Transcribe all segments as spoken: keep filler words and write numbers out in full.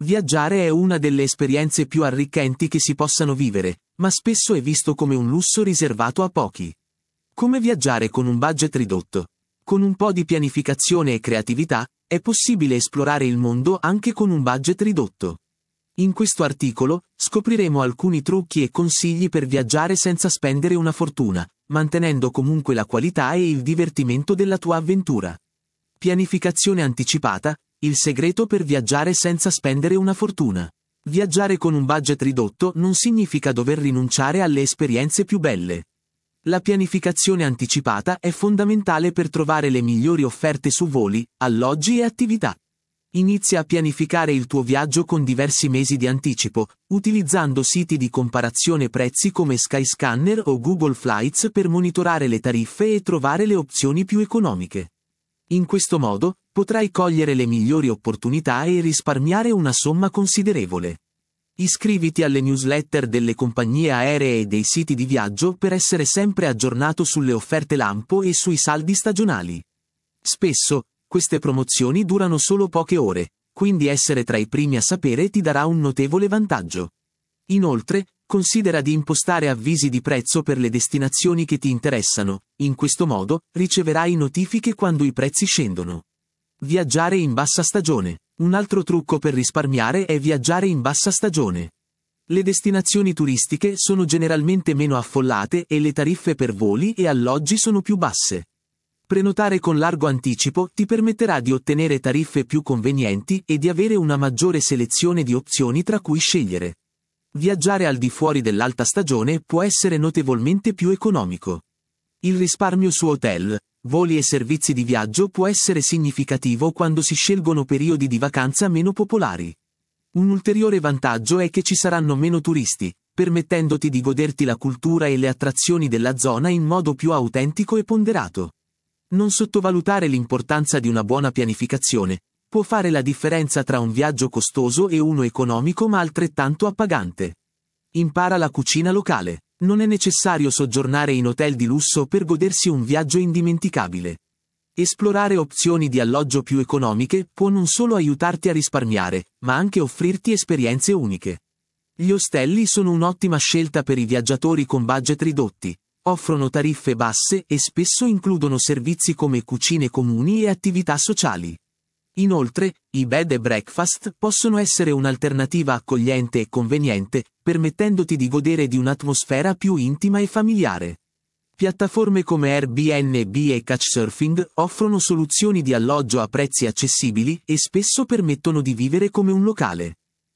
Viaggiare è una delle esperienze più arricchenti che si possano vivere, ma spesso è visto come un lusso riservato a pochi. Come viaggiare con un budget ridotto? Con un po' di pianificazione e creatività, è possibile esplorare il mondo anche con un budget ridotto. In questo articolo, scopriremo alcuni trucchi e consigli per viaggiare senza spendere una fortuna, mantenendo comunque la qualità e il divertimento della tua avventura. Pianificazione anticipata, il segreto per viaggiare senza spendere una fortuna. Viaggiare con un budget ridotto non significa dover rinunciare alle esperienze più belle. La pianificazione anticipata è fondamentale per trovare le migliori offerte su voli, alloggi e attività. Inizia a pianificare il tuo viaggio con diversi mesi di anticipo, utilizzando siti di comparazione prezzi come Skyscanner o Google Flights per monitorare le tariffe e trovare le opzioni più economiche. In questo modo, potrai cogliere le migliori opportunità e risparmiare una somma considerevole. Iscriviti alle newsletter delle compagnie aeree e dei siti di viaggio per essere sempre aggiornato sulle offerte lampo e sui saldi stagionali. Spesso, queste promozioni durano solo poche ore, quindi essere tra i primi a sapere ti darà un notevole vantaggio. Inoltre, considera di impostare avvisi di prezzo per le destinazioni che ti interessano, in questo modo riceverai notifiche quando i prezzi scendono. Viaggiare in bassa stagione. Un altro trucco per risparmiare è viaggiare in bassa stagione. Le destinazioni turistiche sono generalmente meno affollate e le tariffe per voli e alloggi sono più basse. Prenotare con largo anticipo ti permetterà di ottenere tariffe più convenienti e di avere una maggiore selezione di opzioni tra cui scegliere. Viaggiare al di fuori dell'alta stagione può essere notevolmente più economico. Il risparmio su hotel, voli e servizi di viaggio può essere significativo quando si scelgono periodi di vacanza meno popolari. Un ulteriore vantaggio è che ci saranno meno turisti, permettendoti di goderti la cultura e le attrazioni della zona in modo più autentico e ponderato. Non sottovalutare l'importanza di una buona pianificazione. Può fare la differenza tra un viaggio costoso e uno economico ma altrettanto appagante. Impara la cucina locale. Non è necessario soggiornare in hotel di lusso per godersi un viaggio indimenticabile. Esplorare opzioni di alloggio più economiche può non solo aiutarti a risparmiare, ma anche offrirti esperienze uniche. Gli ostelli sono un'ottima scelta per i viaggiatori con budget ridotti. Offrono tariffe basse e spesso includono servizi come cucine comuni e attività sociali. Inoltre, i bed and breakfast possono essere un'alternativa accogliente e conveniente, permettendoti di godere di un'atmosfera più intima e familiare. Piattaforme come Airbnb e Couchsurfing offrono soluzioni di alloggio a prezzi accessibili e spesso permettono di vivere come un locale.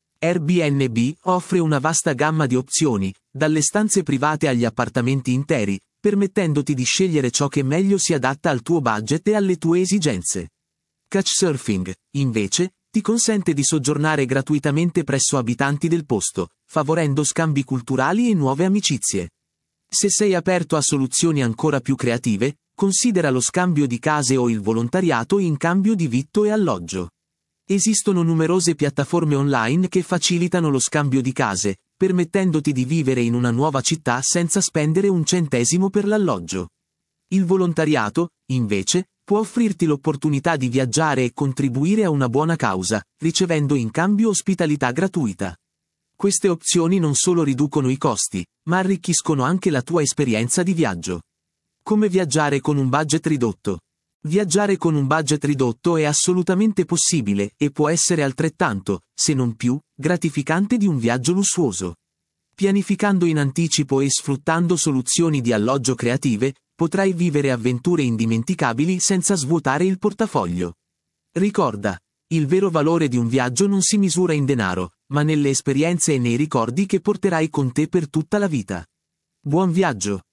Airbnb offre una vasta gamma di opzioni, dalle stanze private agli appartamenti interi, permettendoti di scegliere ciò che meglio si adatta al tuo budget e alle tue esigenze. Couchsurfing, invece, ti consente di soggiornare gratuitamente presso abitanti del posto, favorendo scambi culturali e nuove amicizie. Se sei aperto a soluzioni ancora più creative, considera lo scambio di case o il volontariato in cambio di vitto e alloggio. Esistono numerose piattaforme online che facilitano lo scambio di case, permettendoti di vivere in una nuova città senza spendere un centesimo per l'alloggio. Il volontariato, invece, può offrirti l'opportunità di viaggiare e contribuire a una buona causa, ricevendo in cambio ospitalità gratuita. Queste opzioni non solo riducono i costi, ma arricchiscono anche la tua esperienza di viaggio. Come viaggiare con un budget ridotto? Viaggiare con un budget ridotto è assolutamente possibile e può essere altrettanto, se non più, gratificante di un viaggio lussuoso. Pianificando in anticipo e sfruttando soluzioni di alloggio creative, potrai vivere avventure indimenticabili senza svuotare il portafoglio. Ricorda, il vero valore di un viaggio non si misura in denaro, ma nelle esperienze e nei ricordi che porterai con te per tutta la vita. Buon viaggio!